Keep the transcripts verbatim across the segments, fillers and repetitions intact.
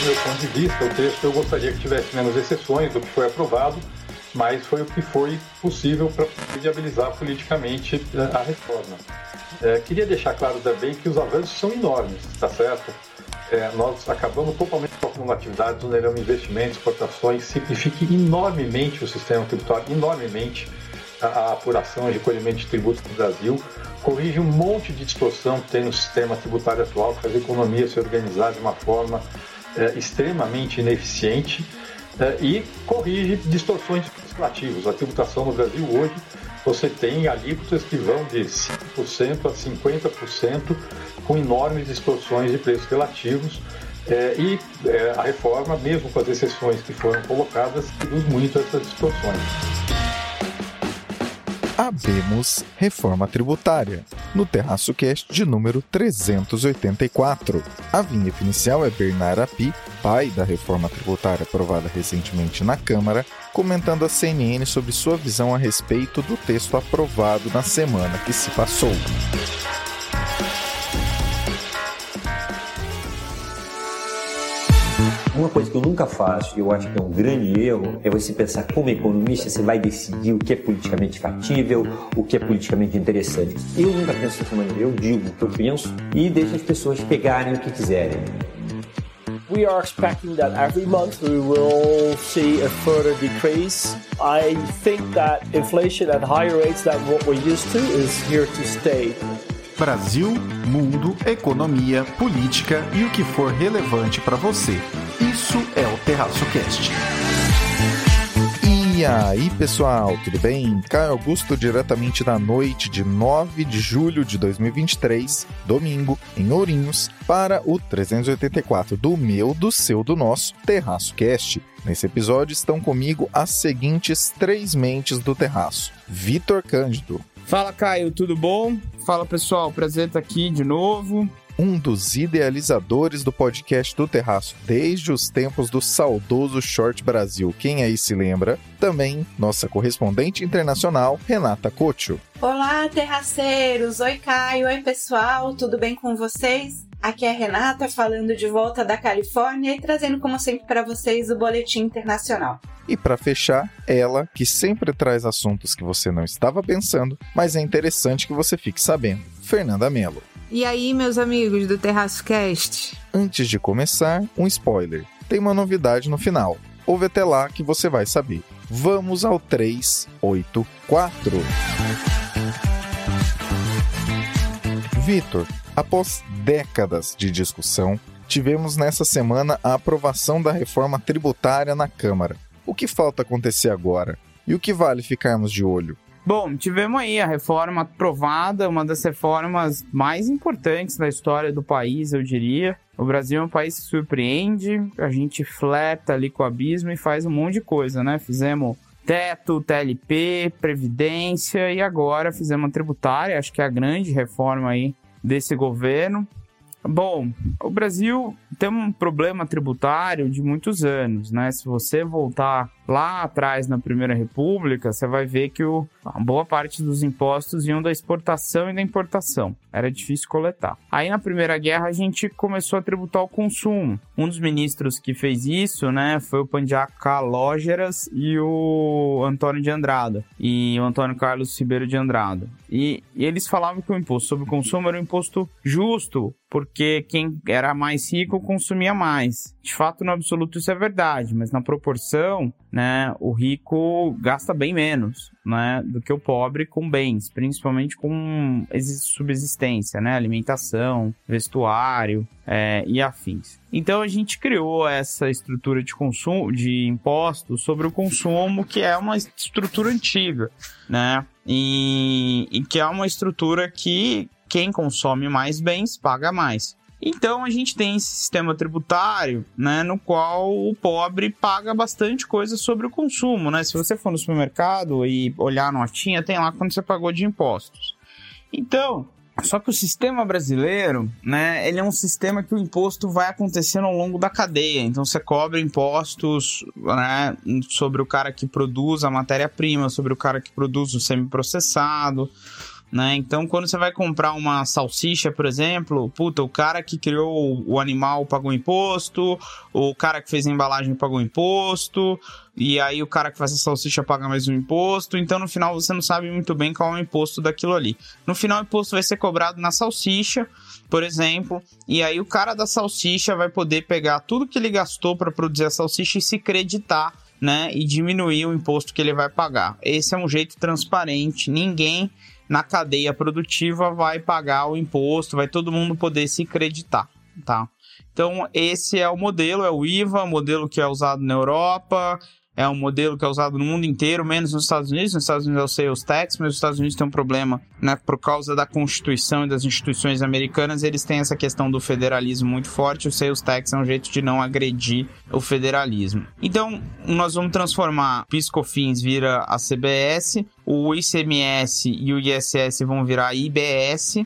meu ponto de vista, o texto eu gostaria que tivesse menos exceções do que foi aprovado, mas foi o que foi possível para viabilizar politicamente a reforma. É, queria deixar claro também que os avanços são enormes, tá certo? É, nós acabamos totalmente com a acumulatividade, oneramos investimentos, exportações, simplifica enormemente o sistema tributário, enormemente a, a apuração e recolhimento de tributos no Brasil, corrige um monte de distorção que tem no sistema tributário atual, faz a economia se organizar de uma forma é, extremamente ineficiente é, e corrige distorções legislativas. A tributação no Brasil hoje, você tem alíquotas que vão de cinco por cento a cinquenta por cento, com enormes distorções de preços relativos, é, e é, a reforma, mesmo com as exceções que foram colocadas, reduz muito essas distorções. Abemos Reforma Tributária, no Terraço Cast de número trezentos e oitenta e quatro. A vinheta inicial é Bernard Api, pai da reforma tributária aprovada recentemente na Câmara, comentando a C N N sobre sua visão a respeito do texto aprovado na semana que se passou. Uma coisa que eu nunca faço, e eu acho que é um grande erro, é você pensar como economista, você vai decidir o que é politicamente factível, o que é politicamente interessante. Eu nunca penso dessa maneira, eu digo o que eu penso e deixo as pessoas pegarem o que quiserem. We are expecting that every month we will see a further decrease. I think that inflation at higher rates than what we're used to is here to stay. Brasil, mundo, economia, política e o que for relevante para você. Isso é o Terraço Cast. E aí, pessoal, tudo bem? Caio Augusto, diretamente da noite de nove de julho de dois mil e vinte e três, domingo, em Ourinhos, para o trezentos e oitenta e quatro do meu, do seu, do nosso Terraço Cast. Nesse episódio estão comigo as seguintes três mentes do Terraço. Vitor Cândido. Fala, Caio, tudo bom? Fala, pessoal, prazer estar aqui de novo. Um dos idealizadores do podcast do Terraço desde os tempos do saudoso Short Brasil, quem aí se lembra? Também nossa correspondente internacional, Renata Couto. Olá, terraceiros! Oi, Caio! Oi, pessoal! Tudo bem com vocês? Aqui é a Renata, falando de volta da Califórnia e trazendo, como sempre, para vocês o Boletim Internacional. E para fechar, ela, que sempre traz assuntos que você não estava pensando, mas é interessante que você fique sabendo, Fernanda Mello. E aí, meus amigos do Terraço Cast? Antes de começar, um spoiler. Tem uma novidade no final. Ouve até lá que você vai saber. Vamos ao trezentos e oitenta e quatro. Vitor, após décadas de discussão, tivemos nessa semana a aprovação da reforma tributária na Câmara. O que falta acontecer agora? E o que vale ficarmos de olho? Bom, tivemos aí a reforma aprovada, uma das reformas mais importantes da história do país, eu diria. O Brasil é um país que surpreende, a gente flerta ali com o abismo e faz um monte de coisa, né? Fizemos teto, T L P, previdência e agora fizemos a tributária, acho que é a grande reforma aí desse governo. Bom, o Brasil tem um problema tributário de muitos anos, né? Se você voltar lá atrás na Primeira República, você vai ver que o, a boa parte dos impostos iam da exportação e da importação. Era difícil coletar. Aí na Primeira Guerra a gente começou a tributar o consumo. Um dos ministros que fez isso, né, foi o Pandiá Calógeras e o Antônio de Andrada. E o Antônio Carlos Ribeiro de Andrada. E, e eles falavam que o imposto sobre o consumo era um imposto justo, porque quem era mais rico consumia mais. De fato, no absoluto, isso é verdade, mas na proporção, né, o rico gasta bem menos, né, do que o pobre com bens, principalmente com subsistência, né, alimentação, vestuário é, e afins. Então a gente criou essa estrutura de consumo, de impostos sobre o consumo, que é uma estrutura antiga, né, e, e que é uma estrutura que quem consome mais bens paga mais. Então a gente tem esse sistema tributário, né, no qual o pobre paga bastante coisa sobre o consumo, né? Se você for no supermercado e olhar a notinha, tem lá quanto você pagou de impostos. Então, só que o sistema brasileiro, né, ele é um sistema que o imposto vai acontecendo ao longo da cadeia. Então você cobra impostos, né, sobre o cara que produz a matéria-prima, sobre o cara que produz o semiprocessado, né? Então, quando você vai comprar uma salsicha, por exemplo, puta, o cara que criou o animal pagou imposto, o cara que fez a embalagem pagou imposto, e aí o cara que faz a salsicha paga mais um imposto, então no final você não sabe muito bem qual é o imposto daquilo ali. No final o imposto vai ser cobrado na salsicha, por exemplo, e aí o cara da salsicha vai poder pegar tudo que ele gastou para produzir a salsicha e se creditar, né, e diminuir o imposto que ele vai pagar. Esse é um jeito transparente, ninguém na cadeia produtiva vai pagar o imposto, vai todo mundo poder se creditar, tá? Então, esse é o modelo, é o I V A, o modelo que é usado na Europa, é um modelo que é usado no mundo inteiro, menos nos Estados Unidos. Nos Estados Unidos é o sales tax, mas os Estados Unidos tem um problema, né, por causa da Constituição e das instituições americanas, eles têm essa questão do federalismo muito forte. O sales tax é um jeito de não agredir o federalismo. Então, nós vamos transformar o PIS/COFINS vira a C B S, o I C M S e o I S S vão virar I B S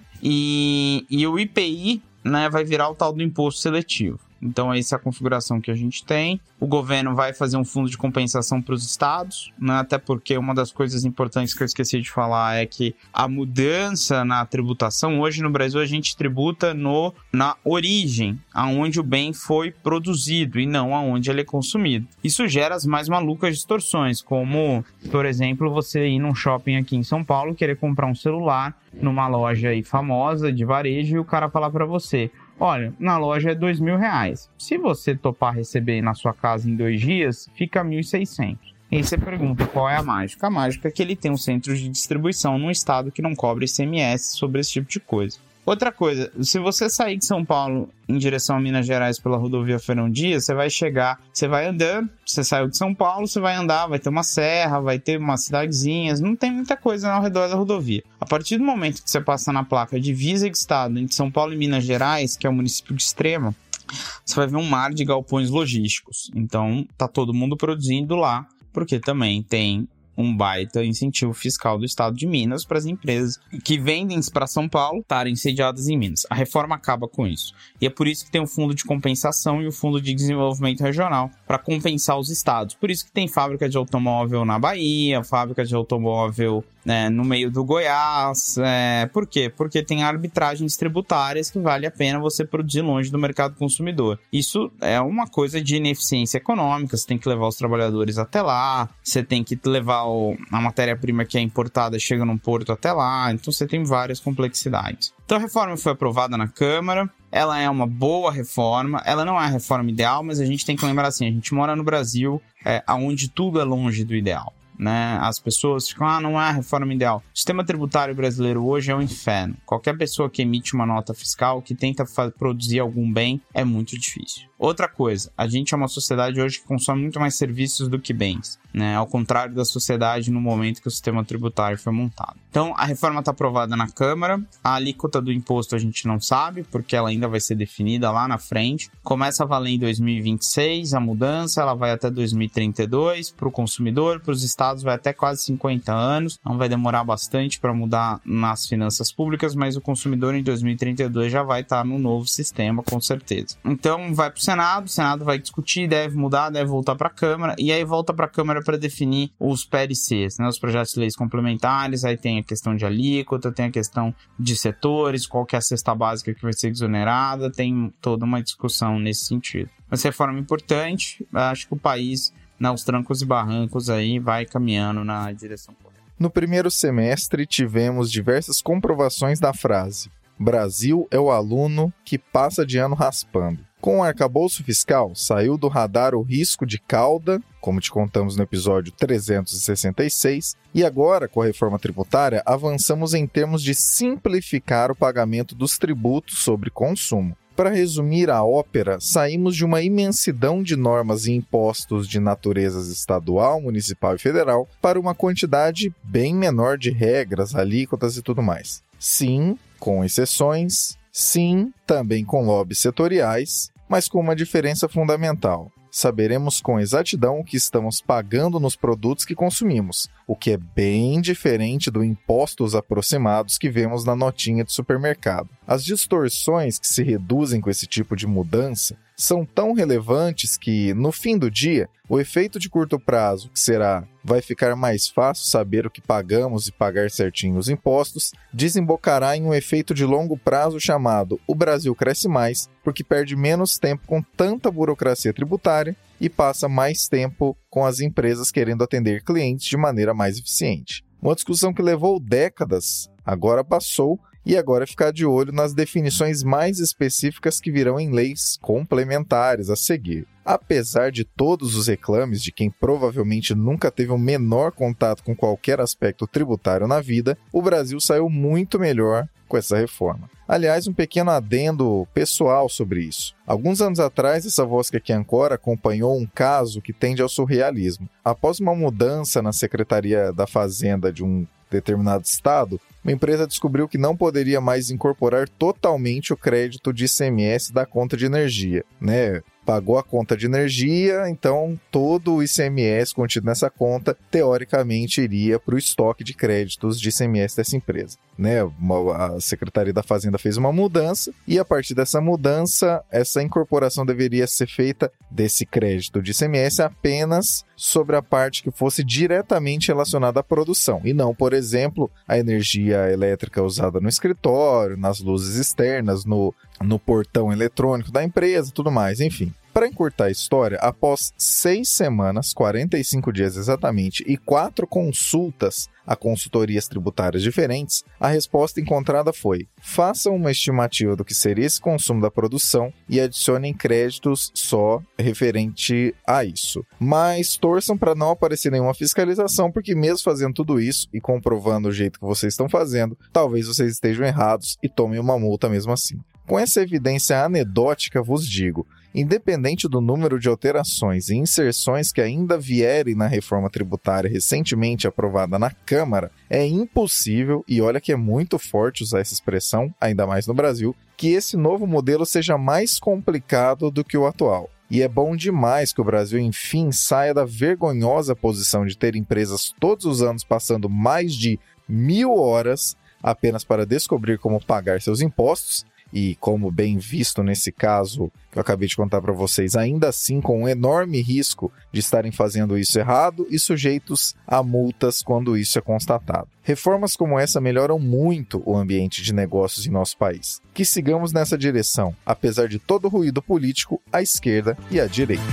e, e o I P I, né, vai virar o tal do imposto seletivo. Então, essa é a configuração que a gente tem. O governo vai fazer um fundo de compensação para os estados, né? Até porque uma das coisas importantes que eu esqueci de falar é que a mudança na tributação, hoje no Brasil a gente tributa no, na origem, aonde o bem foi produzido e não aonde ele é consumido. Isso gera as mais malucas distorções, como, por exemplo, você ir num shopping aqui em São Paulo, querer comprar um celular numa loja aí famosa de varejo e o cara falar para você: olha, na loja é dois mil reais. Se você topar receber na sua casa em dois dias, fica mil e seiscentos. E aí você pergunta qual é a mágica. A mágica é que ele tem um centro de distribuição num estado que não cobra I C M S sobre esse tipo de coisa. Outra coisa, se você sair de São Paulo em direção a Minas Gerais pela rodovia Fernão Dias, você vai chegar, você vai andando, você saiu de São Paulo, você vai andar, vai ter uma serra, vai ter umas cidadezinhas, não tem muita coisa ao redor da rodovia. A partir do momento que você passa na placa divisa de estado entre São Paulo e Minas Gerais, que é o município de Extrema, você vai ver um mar de galpões logísticos. Então, tá todo mundo produzindo lá, porque também tem um baita incentivo fiscal do estado de Minas para as empresas que vendem para São Paulo estarem sediadas em Minas. A reforma acaba com isso. E é por isso que tem o Fundo de Compensação e o Fundo de Desenvolvimento Regional para compensar os estados. Por isso que tem fábrica de automóvel na Bahia, fábrica de automóvel, né, no meio do Goiás. É, por quê? Porque tem arbitragens tributárias que vale a pena você produzir longe do mercado consumidor. Isso é uma coisa de ineficiência econômica, você tem que levar os trabalhadores até lá, você tem que levar o, a matéria-prima que é importada chega num porto até lá, então você tem várias complexidades. Então a reforma foi aprovada na Câmara, ela é uma boa reforma, ela não é a reforma ideal, mas a gente tem que lembrar assim, a gente mora no Brasil, é, onde tudo é longe do ideal. Né? As pessoas ficam, ah, não é a reforma ideal. O sistema tributário brasileiro hoje é um inferno. Qualquer pessoa que emite uma nota fiscal, que tenta fa- produzir algum bem, é muito difícil. Outra coisa, a gente é uma sociedade hoje que consome muito mais serviços do que bens, né? Ao contrário da sociedade no momento que o sistema tributário foi montado. Então, a reforma está aprovada na Câmara, a alíquota do imposto a gente não sabe, porque ela ainda vai ser definida lá na frente. Começa a valer em dois mil e vinte e seis, a mudança, ela vai até dois mil e trinta e dois, para o consumidor, para os estados vai até quase cinquenta anos, não vai demorar bastante para mudar nas finanças públicas, mas o consumidor em dois mil e trinta e dois já vai estar no novo sistema, com certeza. Então, vai para o Senado, o Senado vai discutir, deve mudar, deve voltar para a Câmara, e aí volta para a Câmara para definir os P L Cs, né, os projetos de leis complementares. Aí tem a questão de alíquota, tem a questão de setores, qual que é a cesta básica que vai ser exonerada, tem toda uma discussão nesse sentido. Mas reforma importante, acho que o país, aos trancos e barrancos aí, vai caminhando na direção correta. No primeiro semestre, tivemos diversas comprovações da frase: Brasil é o aluno que passa de ano raspando. Com o arcabouço fiscal, saiu do radar o risco de cauda, como te contamos no episódio trezentos e sessenta e seis, e agora, com a reforma tributária, avançamos em termos de simplificar o pagamento dos tributos sobre consumo. Para resumir a ópera, saímos de uma imensidão de normas e impostos de naturezas estadual, municipal e federal para uma quantidade bem menor de regras, alíquotas e tudo mais. Sim, com exceções, sim, também com lobbies setoriais, mas com uma diferença fundamental. Saberemos com exatidão o que estamos pagando nos produtos que consumimos, o que é bem diferente do impostos aproximados que vemos na notinha de supermercado. As distorções que se reduzem com esse tipo de mudança são tão relevantes que, no fim do dia, o efeito de curto prazo, que será vai ficar mais fácil saber o que pagamos e pagar certinho os impostos, desembocará em um efeito de longo prazo chamado o Brasil cresce mais, porque perde menos tempo com tanta burocracia tributária e passa mais tempo com as empresas querendo atender clientes de maneira mais eficiente. Uma discussão que levou décadas, agora passou, e agora ficar de olho nas definições mais específicas que virão em leis complementares a seguir. Apesar de todos os reclames de quem provavelmente nunca teve o menor contato com qualquer aspecto tributário na vida, o Brasil saiu muito melhor com essa reforma. Aliás, um pequeno adendo pessoal sobre isso. Alguns anos atrás, essa voz que aqui ancora acompanhou um caso que tende ao surrealismo. Após uma mudança na Secretaria da Fazenda de um determinado estado, uma empresa descobriu que não poderia mais incorporar totalmente o crédito de I C M S da conta de energia, né? Pagou a conta de energia, então todo o I C M S contido nessa conta, teoricamente, iria para o estoque de créditos de I C M S dessa empresa. Né? A Secretaria da Fazenda fez uma mudança e, a partir dessa mudança, essa incorporação deveria ser feita desse crédito de I C M S apenas sobre a parte que fosse diretamente relacionada à produção, e não, por exemplo, a energia elétrica usada no escritório, nas luzes externas, no, no portão eletrônico da empresa, tudo mais, enfim. Para encurtar a história, após seis semanas, quarenta e cinco dias exatamente, e quatro consultas a consultorias tributárias diferentes, a resposta encontrada foi: façam uma estimativa do que seria esse consumo da produção e adicionem créditos só referente a isso. Mas torçam para não aparecer nenhuma fiscalização, porque mesmo fazendo tudo isso e comprovando o jeito que vocês estão fazendo, talvez vocês estejam errados e tomem uma multa mesmo assim. Com essa evidência anedótica, vos digo, independente do número de alterações e inserções que ainda vierem na reforma tributária recentemente aprovada na Câmara, é impossível, e olha que é muito forte usar essa expressão, ainda mais no Brasil, que esse novo modelo seja mais complicado do que o atual. E é bom demais que o Brasil, enfim, saia da vergonhosa posição de ter empresas todos os anos passando mais de mil horas apenas para descobrir como pagar seus impostos, e como bem visto nesse caso que eu acabei de contar para vocês, ainda assim com um enorme risco de estarem fazendo isso errado e sujeitos a multas quando isso é constatado. Reformas como essa melhoram muito o ambiente de negócios em nosso país. Que sigamos nessa direção, apesar de todo o ruído político à esquerda e à direita.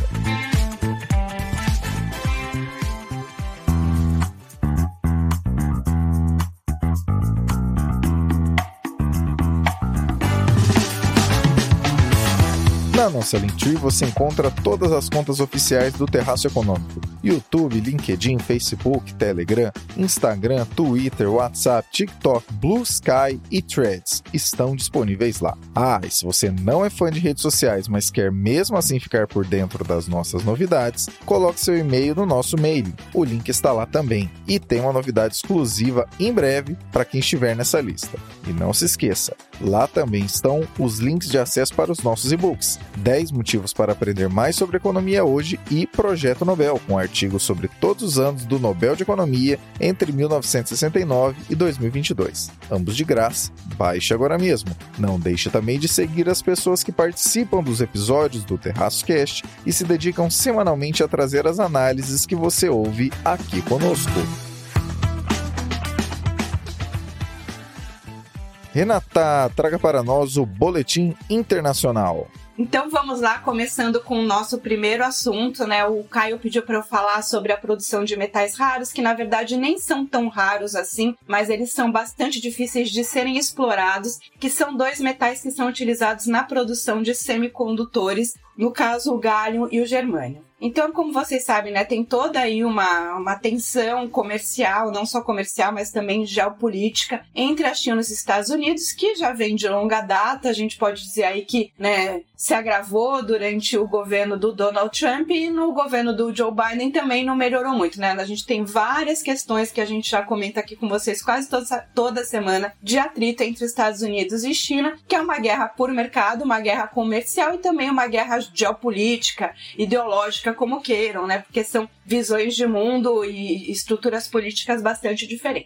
Na nossa Linktree você encontra todas as contas oficiais do Terraço Econômico: YouTube, LinkedIn, Facebook, Telegram, Instagram, Twitter, WhatsApp, TikTok, Blue Sky e Threads estão disponíveis lá. Ah, e se você não é fã de redes sociais, mas quer mesmo assim ficar por dentro das nossas novidades, coloque seu e-mail no nosso mailing. O link está lá também. E tem uma novidade exclusiva em breve para quem estiver nessa lista. E não se esqueça, lá também estão os links de acesso para os nossos e-books. dez motivos para aprender mais sobre economia hoje e Projeto Nobel, com artigos sobre todos os anos do Nobel de Economia entre mil novecentos e sessenta e nove e dois mil e vinte e dois. Ambos de graça, baixe agora mesmo. Não deixe também de seguir as pessoas que participam dos episódios do Terraço Cast e se dedicam semanalmente a trazer as análises que você ouve aqui conosco. Renata, traga para nós o Boletim Internacional. Então vamos lá, começando com o nosso primeiro assunto, né? O Caio pediu para eu falar sobre a produção de metais raros, que na verdade nem são tão raros assim, mas eles são bastante difíceis de serem explorados, que são dois metais que são utilizados na produção de semicondutores, no caso o gálio e o germânio. Então, como vocês sabem, né, tem toda aí uma, uma tensão comercial, não só comercial, mas também geopolítica, entre a China e os Estados Unidos, que já vem de longa data. A gente pode dizer aí que, né, se agravou durante o governo do Donald Trump, e no governo do Joe Biden também não melhorou muito, né? A gente tem várias questões que a gente já comenta aqui com vocês quase toda, toda semana, de atrito entre Estados Unidos e China, que é uma guerra por mercado, uma guerra comercial e também uma guerra geopolítica, ideológica, como queiram, né? Porque são visões de mundo e estruturas políticas bastante diferentes.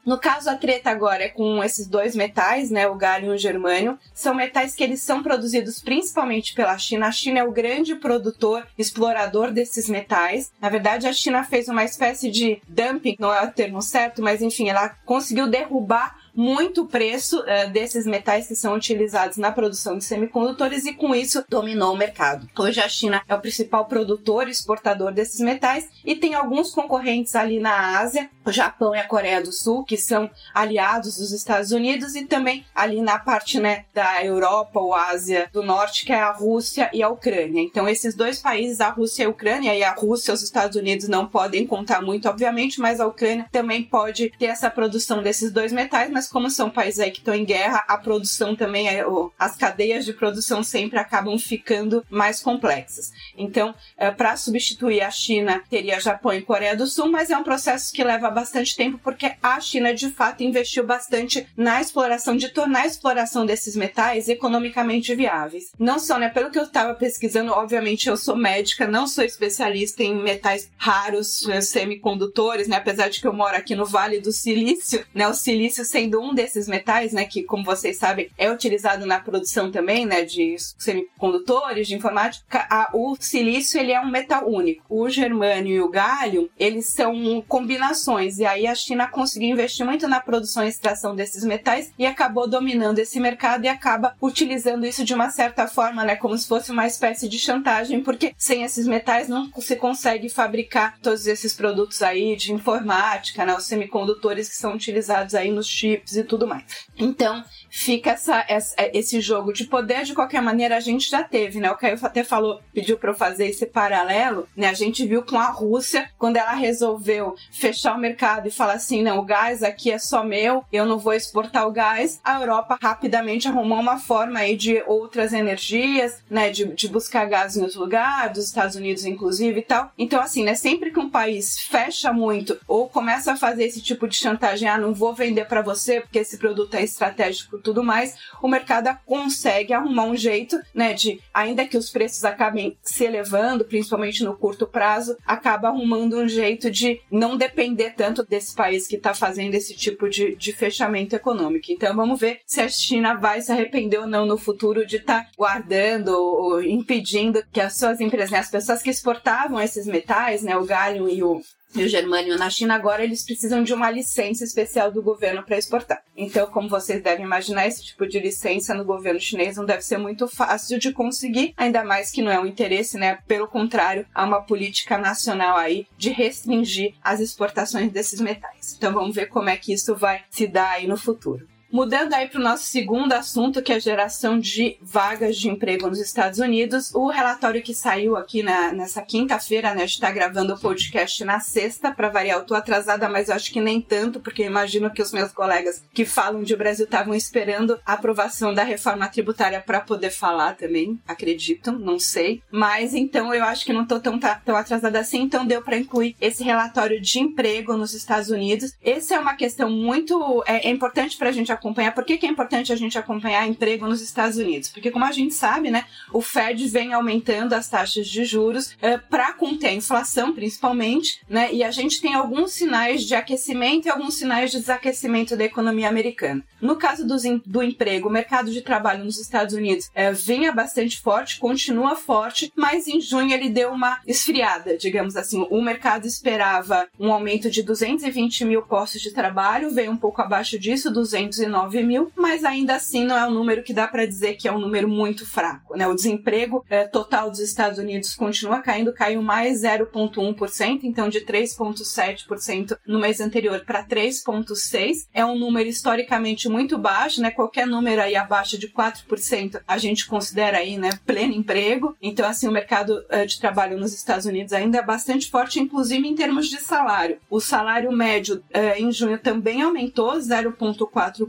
No caso, a treta agora é com esses dois metais, né, o galho e o germânio. São metais que eles são produzidos principalmente pela China. A China é o grande produtor, explorador desses metais. Na verdade, a China fez uma espécie de dumping, não é o termo certo, mas enfim, ela conseguiu derrubar muito o preço uh, desses metais que são utilizados na produção de semicondutores e com isso dominou o mercado. Hoje a China é o principal produtor e exportador desses metais e tem alguns concorrentes ali na Ásia, o Japão e a Coreia do Sul, que são aliados dos Estados Unidos, e também ali na parte, né, da Europa ou Ásia do Norte, que é a Rússia e a Ucrânia. Então esses dois países, a Rússia e a Ucrânia, e a Rússia e os Estados Unidos não podem contar muito, obviamente, mas a Ucrânia também pode ter essa produção desses dois metais, mas como são países aí que estão em guerra, a produção também, é, as cadeias de produção sempre acabam ficando mais complexas. Então, é, para substituir a China, teria Japão e Coreia do Sul, mas é um processo que leva bastante tempo, porque a China, de fato, investiu bastante na exploração, de tornar a exploração desses metais economicamente viáveis. Não só, né, pelo que eu estava pesquisando, obviamente eu sou médica, não sou especialista em metais raros, semicondutores, né, apesar de que eu moro aqui no Vale do Silício, né, o silício sendo um desses metais, né, que, como vocês sabem, é utilizado na produção também, né, de semicondutores, de informática. A, o silício, ele é um metal único. O germânio e o gálio, eles são combinações, e aí a China conseguiu investir muito na produção e extração desses metais e acabou dominando esse mercado e acaba utilizando isso de uma certa forma, né, como se fosse uma espécie de chantagem, porque sem esses metais não se consegue fabricar todos esses produtos aí de informática, né, os semicondutores que são utilizados aí nos chips e tudo mais. Então, fica essa, essa, esse jogo de poder. De qualquer maneira, a gente já teve, né? O Caio até falou, pediu para eu fazer esse paralelo, né? A gente viu com a Rússia, quando ela resolveu fechar o mercado e falar assim, não, o gás aqui é só meu, eu não vou exportar o gás, a Europa rapidamente arrumou uma forma aí de outras energias, né? De, de buscar gás em outro lugar, dos Estados Unidos inclusive e tal. Então, assim, né? Sempre que um país fecha muito ou começa a fazer esse tipo de chantagem, ah, não vou vender para você porque esse produto é estratégico e tudo mais, o mercado consegue arrumar um jeito, né, de, ainda que os preços acabem se elevando, principalmente no curto prazo, acaba arrumando um jeito de não depender tanto desse país que está fazendo esse tipo de, de fechamento econômico. Então vamos ver se a China vai se arrepender ou não no futuro de estar tá guardando ou impedindo que as suas empresas, né, as pessoas que exportavam esses metais, né, o gálio e o E o germânio na China, agora eles precisam de uma licença especial do governo para exportar. Então, como vocês devem imaginar, esse tipo de licença no governo chinês não deve ser muito fácil de conseguir, ainda mais que não é um interesse, né? Pelo contrário, há uma política nacional aí de restringir as exportações desses metais. Então, vamos ver como é que isso vai se dar aí no futuro. Mudando aí para o nosso segundo assunto, que é a geração de vagas de emprego nos Estados Unidos, o relatório que saiu aqui na, nessa quinta-feira, né, a gente está gravando o podcast na sexta, para variar, eu estou atrasada, mas eu acho que nem tanto, porque eu imagino que os meus colegas que falam de Brasil estavam esperando a aprovação da reforma tributária para poder falar também, acredito, não sei, mas então eu acho que não estou tão, tão atrasada assim, então deu para incluir esse relatório de emprego nos Estados Unidos. Essa é uma questão muito, é, é importante para a gente acompanhar. Por que que é importante a gente acompanhar emprego nos Estados Unidos? Porque, como a gente sabe, né, o Fed vem aumentando as taxas de juros uh, para conter a inflação, principalmente, né, e a gente tem alguns sinais de aquecimento e alguns sinais de desaquecimento da economia americana. No caso dos, do emprego, o mercado de trabalho nos Estados Unidos uh, vinha bastante forte, continua forte, mas em junho ele deu uma esfriada, digamos assim. O mercado esperava um aumento de duzentos e vinte mil postos de trabalho, veio um pouco abaixo disso, duzentos e nove mil, mas ainda assim não é um número que dá para dizer que é um número muito fraco, né? O desemprego eh, total dos Estados Unidos continua caindo, caiu mais zero vírgula um por cento, então de três vírgula sete por cento no mês anterior para três vírgula seis por cento. É um número historicamente muito baixo, né? Qualquer número aí abaixo de quatro por cento a gente considera aí, né, pleno emprego. Então, assim, o mercado eh, de trabalho nos Estados Unidos ainda é bastante forte, inclusive em termos de salário. O salário médio eh, em junho também aumentou zero vírgula quatro por cento,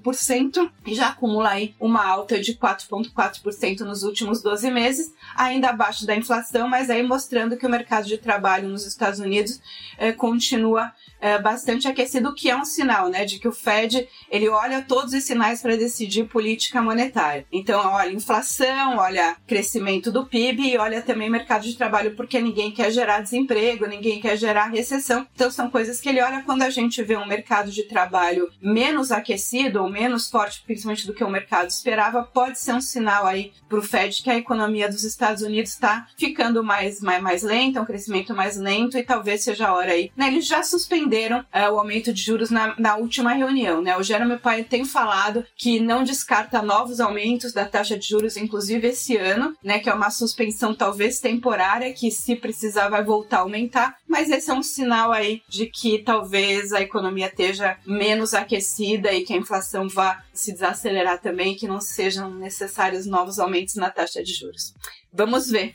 por cento e já acumula aí uma alta de quatro vírgula quatro por cento nos últimos doze meses, ainda abaixo da inflação, mas aí mostrando que o mercado de trabalho nos Estados Unidos eh, continua eh, bastante aquecido, o que é um sinal, né, de que o Fed ele olha todos os sinais para decidir política monetária. Então, olha inflação, olha crescimento do P I B e olha também mercado de trabalho, porque ninguém quer gerar desemprego, ninguém quer gerar recessão. Então, são coisas que ele olha quando a gente vê um mercado de trabalho menos aquecido ou menos forte, principalmente do que o mercado esperava, pode ser um sinal aí para o Fed que a economia dos Estados Unidos está ficando mais, mais, mais lenta, um crescimento mais lento e talvez seja a hora aí. Né, eles já suspenderam uh, o aumento de juros na, na última reunião, né? O Jerome Powell tem falado que não descarta novos aumentos da taxa de juros, inclusive esse ano, né? Que é uma suspensão talvez temporária, que se precisar vai voltar a aumentar, mas esse é um sinal aí de que talvez a economia esteja menos aquecida e que a inflação vá se desacelerar também, que não sejam necessários novos aumentos na taxa de juros. Vamos ver.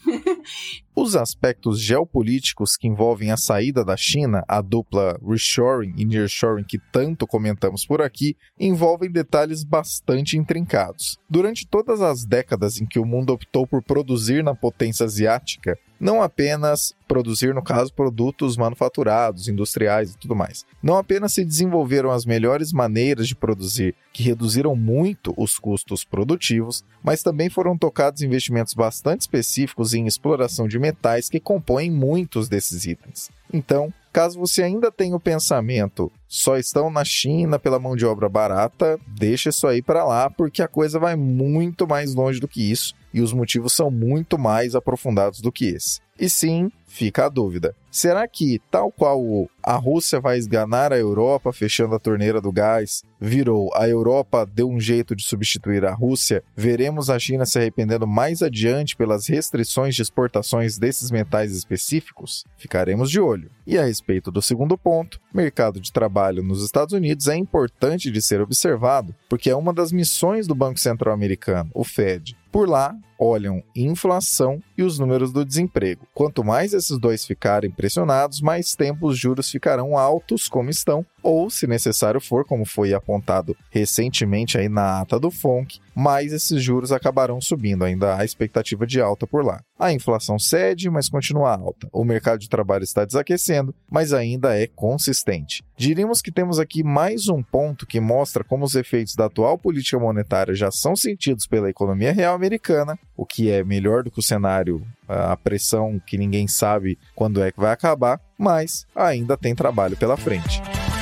Os aspectos geopolíticos que envolvem a saída da China, a dupla reshoring e nearshoring que tanto comentamos por aqui, envolvem detalhes bastante intrincados. Durante todas as décadas em que o mundo optou por produzir na potência asiática, não apenas produzir, no caso, produtos manufaturados, industriais e tudo mais. Não apenas se desenvolveram as melhores maneiras de produzir, que reduziram muito os custos produtivos, mas também foram tocados investimentos bastante específicos em exploração de metais que compõem muitos desses itens. Então, caso você ainda tenha o pensamento, só estão na China pela mão de obra barata, deixa isso aí para lá, porque a coisa vai muito mais longe do que isso e os motivos são muito mais aprofundados do que esse. E sim, fica a dúvida. Será que, tal qual a Rússia vai esganar a Europa fechando a torneira do gás, virou a Europa deu um jeito de substituir a Rússia, veremos a China se arrependendo mais adiante pelas restrições de exportações desses metais específicos? Ficaremos de olho. E a respeito do segundo ponto, mercado de trabalho nos Estados Unidos é importante de ser observado, porque é uma das missões do Banco Central Americano, o Fed. Por lá, olham inflação e os números do desemprego. Quanto mais esses dois ficarem pressionados, mais tempo os juros ficarão altos como estão, ou, se necessário for, como foi apontado recentemente aí na ata do F O N C, mais esses juros acabarão subindo, ainda há expectativa de alta por lá. A inflação cede, mas continua alta. O mercado de trabalho está desaquecendo, mas ainda é consistente. Diríamos que temos aqui mais um ponto que mostra como os efeitos da atual política monetária já são sentidos pela economia real americana, o que é melhor do que o cenário, a pressão que ninguém sabe quando é que vai acabar, mas ainda tem trabalho pela frente.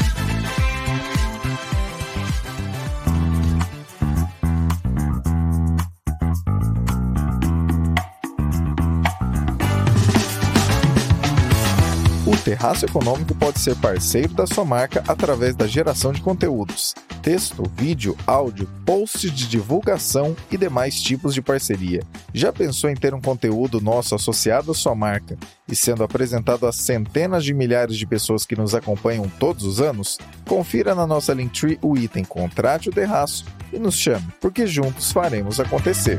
O Terraço Econômico pode ser parceiro da sua marca através da geração de conteúdos, texto, vídeo, áudio, posts de divulgação e demais tipos de parceria. Já pensou em ter um conteúdo nosso associado à sua marca e sendo apresentado a centenas de milhares de pessoas que nos acompanham todos os anos? Confira na nossa Linktree o item Contrate o Terraço e nos chame, porque juntos faremos acontecer.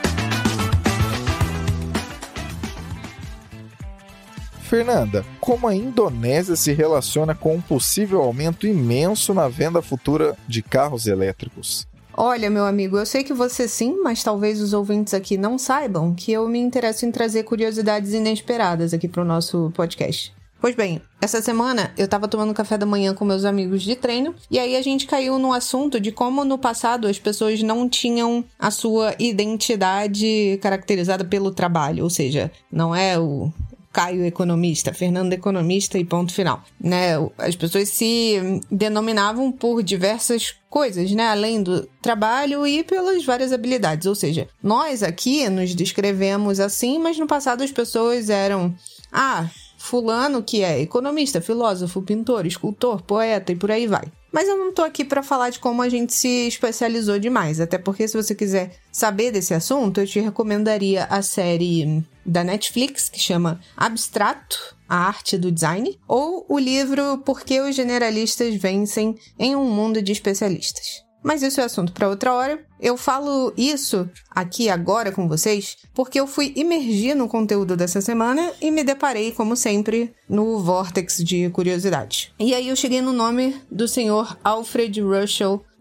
Fernanda, como a Indonésia se relaciona com um possível aumento imenso na venda futura de carros elétricos? Olha, meu amigo, eu sei que você sim, mas talvez os ouvintes aqui não saibam que eu me interesso em trazer curiosidades inesperadas aqui para o nosso podcast. Pois bem, essa semana eu estava tomando café da manhã com meus amigos de treino e aí a gente caiu no assunto de como no passado as pessoas não tinham a sua identidade caracterizada pelo trabalho, ou seja, não é o Caio economista, Fernando economista e ponto final, né? As pessoas se denominavam por diversas coisas, né? Além do trabalho e pelas várias habilidades, ou seja, nós aqui nos descrevemos assim, mas no passado as pessoas eram, ah, fulano que é economista, filósofo, pintor, escultor, poeta e por aí vai. Mas eu não tô aqui para falar de como a gente se especializou demais, até porque se você quiser saber desse assunto, eu te recomendaria a série da Netflix, que chama Abstrato, a Arte do Design, ou o livro Por que os Generalistas Vencem em um Mundo de Especialistas. Mas isso é assunto para outra hora. Eu falo isso aqui agora com vocês porque eu fui imergir no conteúdo dessa semana e me deparei, como sempre, no vórtex de curiosidade. E aí eu cheguei no nome do senhor Alfred Russel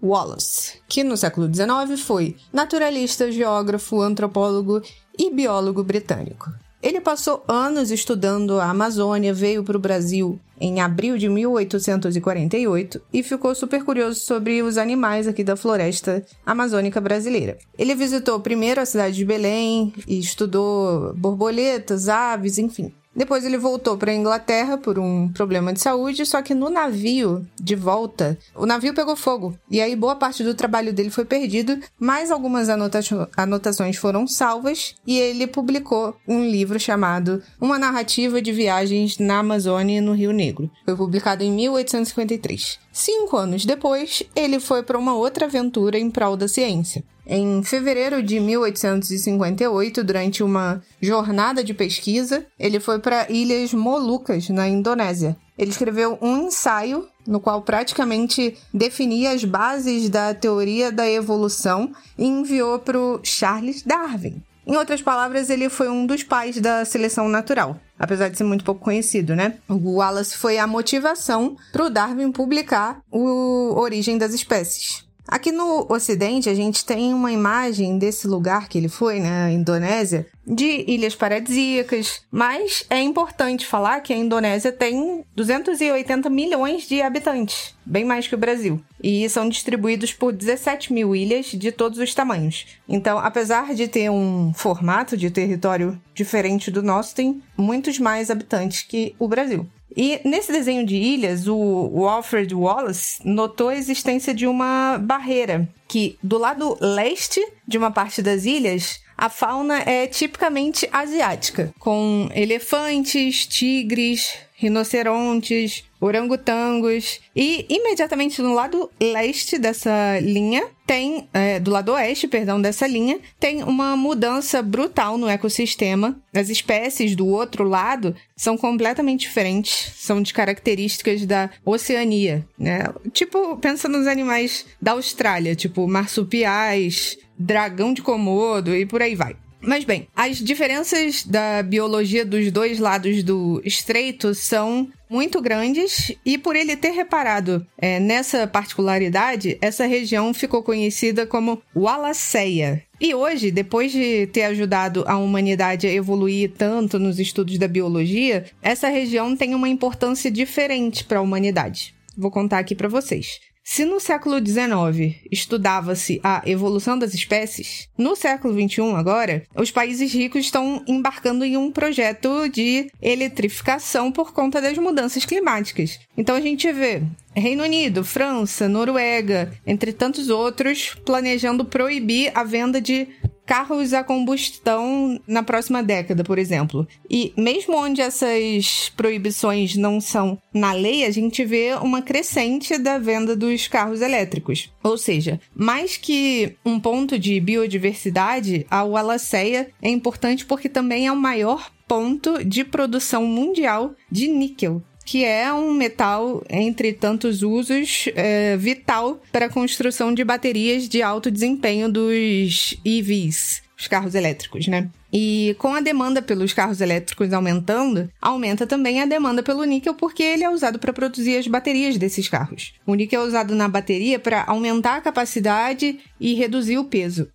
Wallace, que no século dezenove foi naturalista, geógrafo, antropólogo e biólogo britânico. Ele passou anos estudando a Amazônia, veio para o Brasil em abril de mil oitocentos e quarenta e oito e ficou super curioso sobre os animais aqui da floresta amazônica brasileira. Ele visitou primeiro a cidade de Belém e estudou borboletas, aves, enfim. Depois ele voltou para a Inglaterra por um problema de saúde, só que no navio de volta, o navio pegou fogo. E aí boa parte do trabalho dele foi perdido, mas algumas anota- anotações foram salvas e ele publicou um livro chamado Uma Narrativa de Viagens na Amazônia e no Rio Negro. Foi publicado em mil oitocentos e cinquenta e três. Cinco anos depois, ele foi para uma outra aventura em prol da ciência. Em fevereiro de mil oitocentos e cinquenta e oito, durante uma jornada de pesquisa, ele foi para Ilhas Molucas, na Indonésia. Ele escreveu um ensaio no qual praticamente definia as bases da teoria da evolução e enviou para o Charles Darwin. Em outras palavras, ele foi um dos pais da seleção natural, apesar de ser muito pouco conhecido, né? O Wallace foi a motivação para o Darwin publicar o Origem das Espécies. Aqui no Ocidente, a gente tem uma imagem desse lugar que ele foi, né, a Indonésia, de ilhas paradisíacas, mas é importante falar que a Indonésia tem duzentos e oitenta milhões de habitantes, bem mais que o Brasil, e são distribuídos por dezessete mil ilhas de todos os tamanhos. Então, apesar de ter um formato de território diferente do nosso, tem muitos mais habitantes que o Brasil. E nesse desenho de ilhas, o Alfred Wallace notou a existência de uma barreira, que do lado leste de uma parte das ilhas, a fauna é tipicamente asiática, com elefantes, tigres, rinocerontes, orangotangos, e imediatamente no lado leste dessa linha, tem, é, do lado oeste, perdão, dessa linha, tem uma mudança brutal no ecossistema. As espécies do outro lado são completamente diferentes, são de características da Oceania, né? Tipo, pensa nos animais da Austrália, tipo marsupiais, dragão de Komodo e por aí vai. Mas bem, as diferenças da biologia dos dois lados do estreito são muito grandes e por ele ter reparado é, nessa particularidade, essa região ficou conhecida como Wallacea. E hoje, depois de ter ajudado a humanidade a evoluir tanto nos estudos da biologia, essa região tem uma importância diferente para a humanidade. Vou contar aqui para vocês. Se no século dezenove estudava-se a evolução das espécies, no século vinte e um agora, os países ricos estão embarcando em um projeto de eletrificação por conta das mudanças climáticas. Então a gente vê Reino Unido, França, Noruega, entre tantos outros, planejando proibir a venda de carros a combustão na próxima década, por exemplo. E mesmo onde essas proibições não são na lei, a gente vê uma crescente da venda dos carros elétricos. Ou seja, mais que um ponto de biodiversidade, a Wallacea é importante porque também é o maior ponto de produção mundial de níquel, que é um metal, entre tantos usos, é, vital para a construção de baterias de alto desempenho dos E Vs, os carros elétricos, né? E com a demanda pelos carros elétricos aumentando, aumenta também a demanda pelo níquel, porque ele é usado para produzir as baterias desses carros. O níquel é usado na bateria para aumentar a capacidade e reduzir o peso.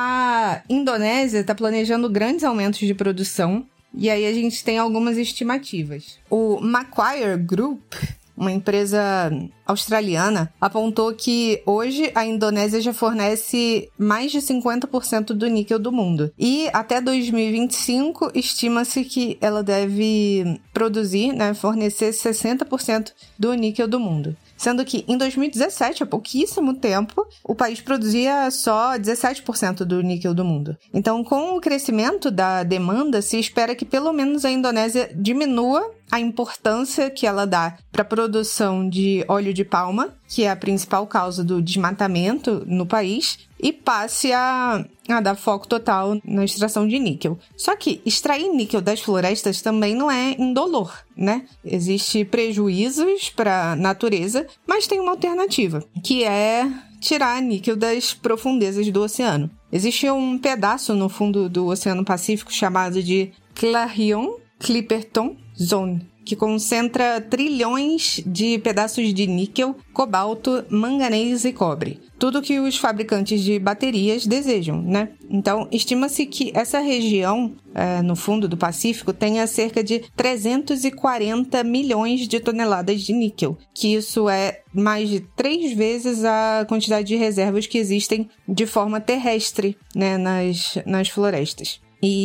A Indonésia está planejando grandes aumentos de produção. E aí a gente tem algumas estimativas. O Macquarie Group, uma empresa australiana, apontou que hoje a Indonésia já fornece mais de cinquenta por cento do níquel do mundo. E até dois mil e vinte e cinco, estima-se que ela deve produzir, né, fornecer sessenta por cento do níquel do mundo. Sendo que em dois mil e dezessete, há pouquíssimo tempo, o país produzia só dezessete por cento do níquel do mundo. Então, com o crescimento da demanda, se espera que pelo menos a Indonésia diminua a importância que ela dá para a produção de óleo de palma, que é a principal causa do desmatamento no país, e passe a, a dar foco total na extração de níquel. Só que extrair níquel das florestas também não é indolor, né? Existem prejuízos para a natureza, mas tem uma alternativa, que é tirar níquel das profundezas do oceano. Existe um pedaço no fundo do Oceano Pacífico chamado de Clarion Clipperton, Zone, que concentra trilhões de pedaços de níquel, cobalto, manganês e cobre. Tudo que os fabricantes de baterias desejam, né? Então, estima-se que essa região, é, no fundo do Pacífico, tenha cerca de trezentos e quarenta milhões de toneladas de níquel, que isso é mais de três vezes a quantidade de reservas que existem de forma terrestre, né, nas, nas florestas.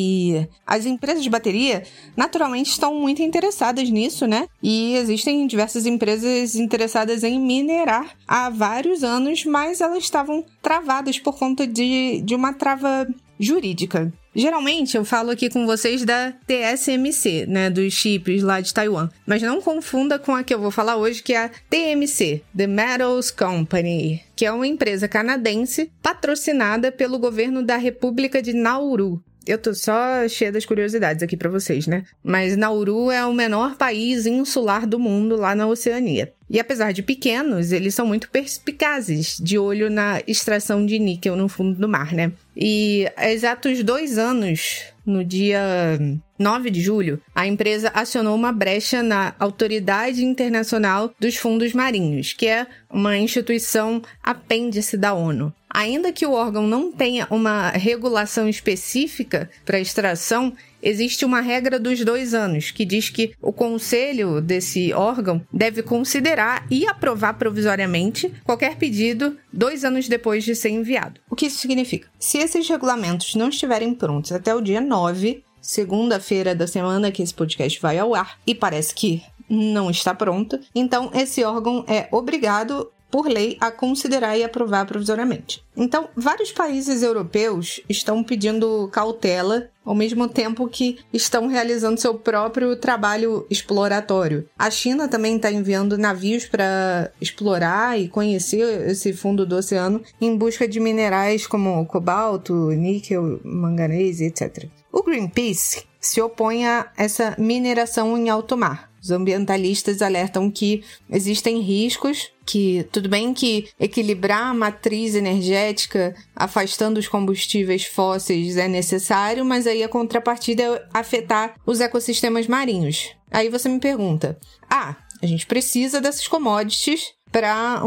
E as empresas de bateria, naturalmente, estão muito interessadas nisso, né? E existem diversas empresas interessadas em minerar há vários anos, mas elas estavam travadas por conta de, de uma trava jurídica. Geralmente eu falo aqui com vocês da T S M C, né, dos chips lá de Taiwan, mas não confunda com a que eu vou falar hoje, que é a T M C, The Metals Company, que é uma empresa canadense patrocinada pelo governo da República de Nauru. Eu tô só cheia das curiosidades aqui pra vocês, né? Mas Nauru é o menor país insular do mundo lá na Oceania. E apesar de pequenos, eles são muito perspicazes, de olho na extração de níquel no fundo do mar, né? E há exatos dois anos, no dia nove de julho, a empresa acionou uma brecha na Autoridade Internacional dos Fundos Marinhos, que é uma instituição apêndice da ONU. Ainda que o órgão não tenha uma regulação específica para extração, existe uma regra dos dois anos, que diz que o conselho desse órgão deve considerar e aprovar provisoriamente qualquer pedido dois anos depois de ser enviado. O que isso significa? Se esses regulamentos não estiverem prontos até o dia nove, segunda-feira da semana que esse podcast vai ao ar, e parece que não está pronto, então esse órgão é obrigado por lei, a considerar e aprovar provisoriamente. Então, vários países europeus estão pedindo cautela, ao mesmo tempo que estão realizando seu próprio trabalho exploratório. A China também está enviando navios para explorar e conhecer esse fundo do oceano em busca de minerais como cobalto, níquel, manganês, etcétera. O Greenpeace se opõe a essa mineração em alto mar. Os ambientalistas alertam que existem riscos, que tudo bem que equilibrar a matriz energética afastando os combustíveis fósseis é necessário, mas aí a contrapartida é afetar os ecossistemas marinhos. Aí você me pergunta, ah, a gente precisa dessas commodities para um,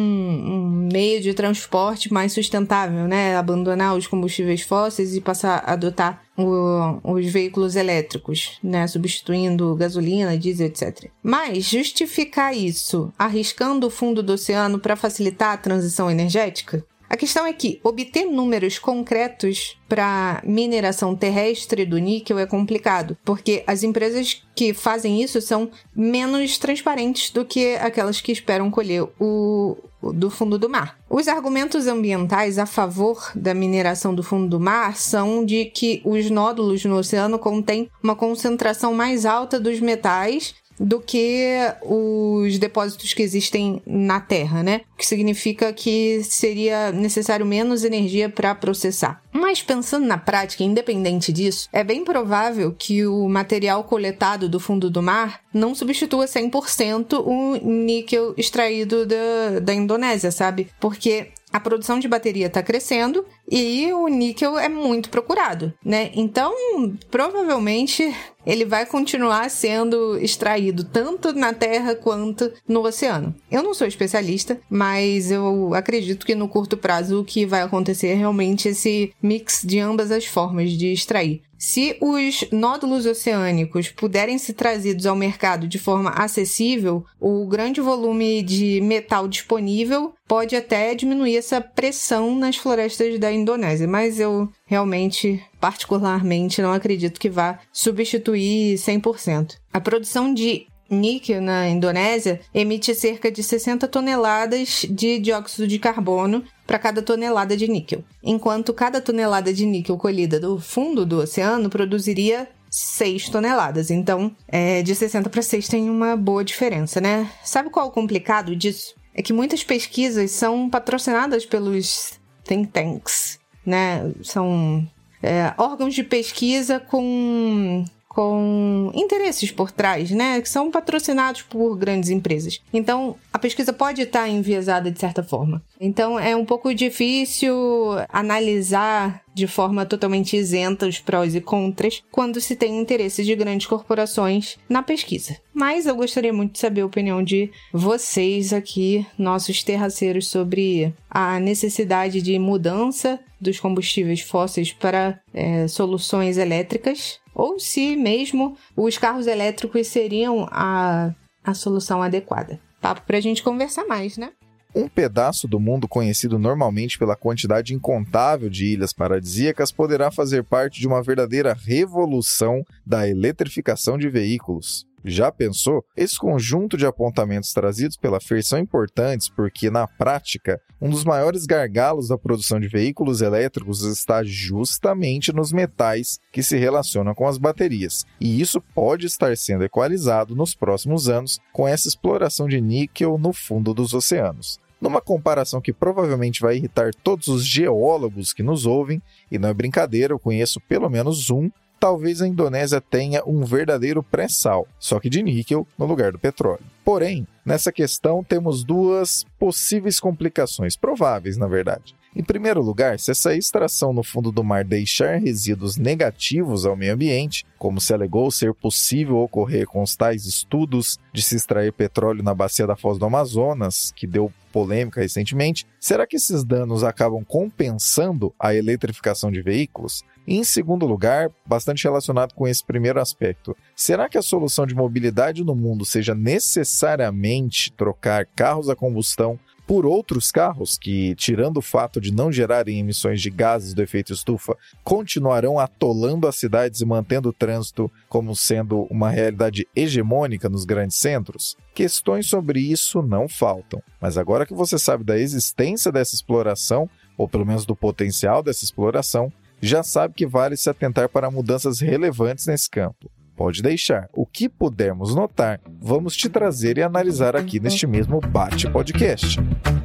um meio de transporte mais sustentável, né? Abandonar os combustíveis fósseis e passar a adotar o, os veículos elétricos, né? Substituindo gasolina, diesel, etcétera. Mas justificar isso arriscando o fundo do oceano para facilitar a transição energética? A questão é que obter números concretos para mineração terrestre do níquel é complicado, porque as empresas que fazem isso são menos transparentes do que aquelas que esperam colher o do fundo do mar. Os argumentos ambientais a favor da mineração do fundo do mar são de que os nódulos no oceano contêm uma concentração mais alta dos metais do que os depósitos que existem na Terra, né? O que significa que seria necessário menos energia para processar. Mas pensando na prática, independente disso, é bem provável que o material coletado do fundo do mar não substitua cem por cento o níquel extraído da, da Indonésia, sabe? Porque a produção de bateria está crescendo e o níquel é muito procurado, né? Então, provavelmente, ele vai continuar sendo extraído tanto na Terra quanto no oceano. Eu não sou especialista, mas eu acredito que no curto prazo o que vai acontecer é realmente esse mix de ambas as formas de extrair. Se os nódulos oceânicos puderem ser trazidos ao mercado de forma acessível, o grande volume de metal disponível pode até diminuir essa pressão nas florestas da Indonésia, mas eu realmente, particularmente, não acredito que vá substituir cem por cento. A produção de níquel na Indonésia emite cerca de sessenta toneladas de dióxido de carbono para cada tonelada de níquel, enquanto cada tonelada de níquel colhida do fundo do oceano produziria seis toneladas. Então, é, de sessenta para seis tem uma boa diferença, né? Sabe qual é o complicado disso? É que muitas pesquisas são patrocinadas pelos think tanks, né? São é, órgãos de pesquisa com com interesses por trás, né? Que são patrocinados por grandes empresas. Então, a pesquisa pode estar enviesada de certa forma. Então, é um pouco difícil analisar de forma totalmente isenta os prós e contras quando se tem interesse de grandes corporações na pesquisa. Mas eu gostaria muito de saber a opinião de vocês aqui, nossos terraceiros, sobre a necessidade de mudança dos combustíveis fósseis para é, soluções elétricas, ou se mesmo os carros elétricos seriam a, a solução adequada. Papo pra gente conversar mais, né? Um pedaço do mundo conhecido normalmente pela quantidade incontável de ilhas paradisíacas poderá fazer parte de uma verdadeira revolução da eletrificação de veículos. Já pensou? Esse conjunto de apontamentos trazidos pela F E R são importantes porque, na prática, um dos maiores gargalos da produção de veículos elétricos está justamente nos metais que se relacionam com as baterias, e isso pode estar sendo equalizado nos próximos anos com essa exploração de níquel no fundo dos oceanos. Numa comparação que provavelmente vai irritar todos os geólogos que nos ouvem, e não é brincadeira, eu conheço pelo menos um, talvez a Indonésia tenha um verdadeiro pré-sal, só que de níquel no lugar do petróleo. Porém, nessa questão temos duas possíveis complicações, prováveis na verdade. Em primeiro lugar, se essa extração no fundo do mar deixar resíduos negativos ao meio ambiente, como se alegou ser possível ocorrer com os tais estudos de se extrair petróleo na bacia da Foz do Amazonas, que deu polêmica recentemente, será que esses danos acabam compensando a eletrificação de veículos? E em segundo lugar, bastante relacionado com esse primeiro aspecto, será que a solução de mobilidade no mundo seja necessariamente trocar carros a combustão por outros carros que, tirando o fato de não gerarem emissões de gases do efeito estufa, continuarão atolando as cidades e mantendo o trânsito como sendo uma realidade hegemônica nos grandes centros? Questões sobre isso não faltam, mas agora que você sabe da existência dessa exploração, ou pelo menos do potencial dessa exploração, já sabe que vale se atentar para mudanças relevantes nesse campo. Pode deixar. O que pudermos notar, vamos te trazer e analisar aqui neste mesmo Bate-Podcast.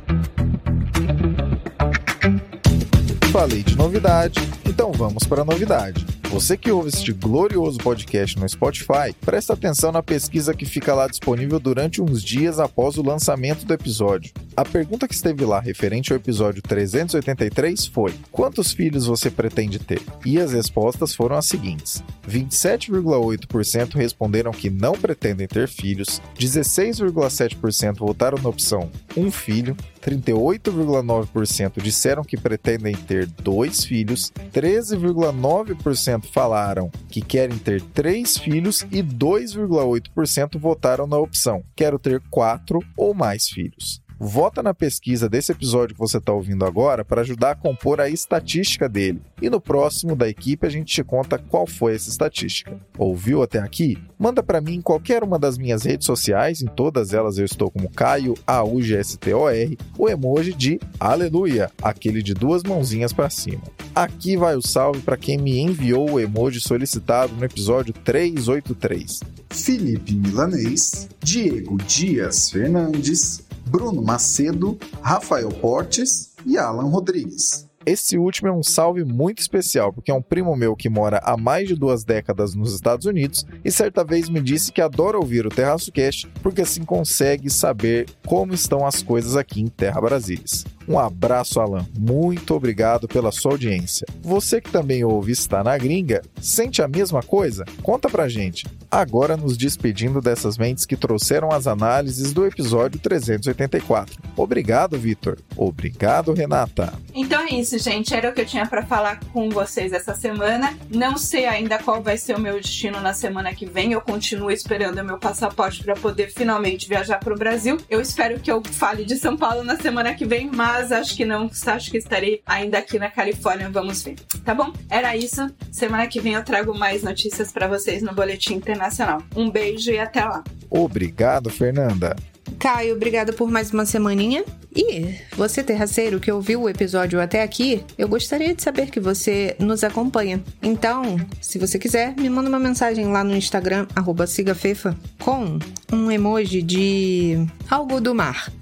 Falei de novidade, então vamos para a novidade. Você que ouve este glorioso podcast no Spotify, presta atenção na pesquisa que fica lá disponível durante uns dias após o lançamento do episódio. A pergunta que esteve lá referente ao episódio trezentos e oitenta e três foi: quantos filhos você pretende ter? E as respostas foram as seguintes: vinte e sete vírgula oito por cento responderam que não pretendem ter filhos, dezesseis vírgula sete por cento votaram na opção um filho, trinta e oito vírgula nove por cento disseram que pretendem ter dois filhos, treze vírgula nove por cento falaram que querem ter três filhos e dois vírgula oito por cento votaram na opção quero ter quatro ou mais filhos. Vota na pesquisa desse episódio que você está ouvindo agora para ajudar a compor a estatística dele. E no próximo da equipe a gente te conta qual foi essa estatística. Ouviu até aqui? Manda para mim em qualquer uma das minhas redes sociais, em todas elas eu estou como Caio A U G S T O R, o emoji de Aleluia, aquele de duas mãozinhas para cima. Aqui vai o salve para quem me enviou o emoji solicitado no episódio trezentos e oitenta e três. Felipe Milanês, Diego Dias Fernandes, Bruno Macedo, Rafael Portes e Alan Rodrigues. Esse último é um salve muito especial, porque é um primo meu que mora há mais de duas décadas nos Estados Unidos e certa vez me disse que adora ouvir o Terraço Cast, porque assim consegue saber como estão as coisas aqui em Terra Brasília. Um abraço, Alan. Muito obrigado pela sua audiência. Você que também ouve Está na Gringa, sente a mesma coisa? Conta pra gente. Agora nos despedindo dessas mentes que trouxeram as análises do episódio trezentos e oitenta e quatro. Obrigado, Vitor. Obrigado, Renata. Então é isso, gente. Era o que eu tinha pra falar com vocês essa semana. Não sei ainda qual vai ser o meu destino na semana que vem. Eu continuo esperando o meu passaporte pra poder finalmente viajar pro Brasil. Eu espero que eu fale de São Paulo na semana que vem, mas Mas acho que não, acho que estarei ainda aqui na Califórnia, vamos ver. Tá bom? Era isso. Semana que vem eu trago mais notícias pra vocês no Boletim Internacional. Um beijo e até lá. Obrigado, Fernanda. Caio, obrigada por mais uma semaninha. E você, terraceiro, que ouviu o episódio até aqui, eu gostaria de saber que você nos acompanha. Então, se você quiser, me manda uma mensagem lá no Instagram, arroba sigafefa, com um emoji de algo do mar.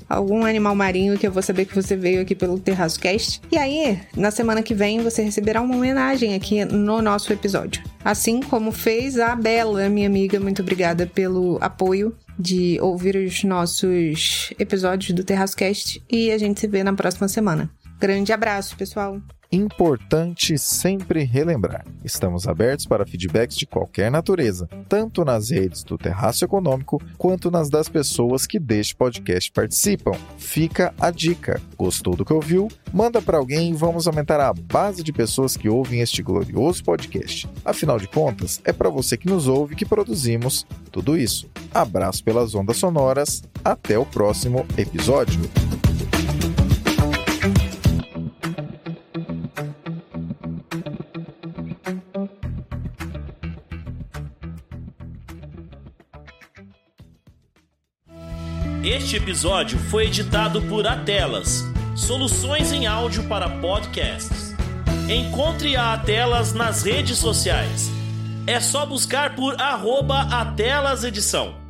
algum animal marinho que eu vou saber que você veio aqui pelo Terraço Cast. E aí, na semana que vem, você receberá uma homenagem aqui no nosso episódio. Assim como fez a Bela, minha amiga. Muito obrigada pelo apoio de ouvir os nossos episódios do Terraço Cast. E a gente se vê na próxima semana. Grande abraço, pessoal! Importante sempre relembrar, estamos abertos para feedbacks de qualquer natureza, tanto nas redes do Terraço Econômico, quanto nas das pessoas que deste podcast participam. Fica a dica, gostou do que ouviu? Manda para alguém e vamos aumentar a base de pessoas que ouvem este glorioso podcast. Afinal de contas, é para você que nos ouve que produzimos tudo isso. Abraço pelas ondas sonoras, até o próximo episódio. Este episódio foi editado por Atelas, soluções em áudio para podcasts. Encontre a Atelas nas redes sociais. É só buscar por arroba Atelas Edição.